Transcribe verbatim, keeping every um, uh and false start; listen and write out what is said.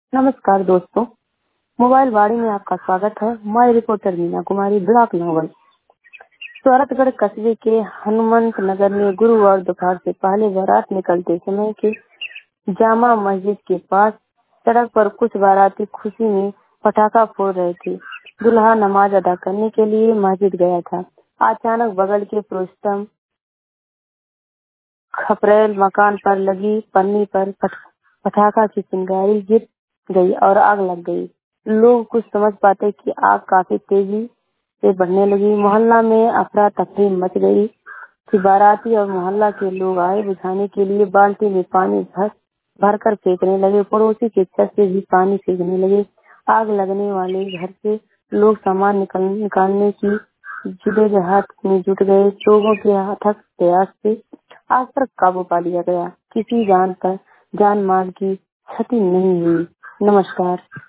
नमस्कार दोस्तों, मोबाइल वाणी में आपका स्वागत है। मैं रिपोर्टर मीना कुमारी, ब्लॉक नोबल। सूरतगढ़ कस्बे के हनुमंत नगर में गुरुवार दोपहर से पहले बारात निकलते समय के जामा मस्जिद के पास सड़क पर कुछ बाराती खुशी में पटाखा फोड़ रहे थे। दूल्हा नमाज अदा करने के लिए मस्जिद गया था। अचानक बगल के पुरुषोत्तम खपरेल मकान पर लगी पन्नी पर पटाखा की चिंगारी गिर गई और आग लग गई। लोग कुछ समझ पाते कि आग काफी तेजी से बढ़ने लगी। मोहल्ला में अफरा तफरी मच गई कि बाराती और मोहल्ला के लोग आए बुझाने के लिए बाल्टी में पानी भर भरकर फेंकने लगे। पड़ोसी के छत से भी पानी फेंकने लगे। आग लगने वाले घर से लोग सामान निकल, निकालने की जुदोजहद में जुट गए। लोगों के अथक प्रयास से आग पर काबू पा लिया गया। किसी जान पर जान माल की क्षति नहीं हुई। नमस्कार।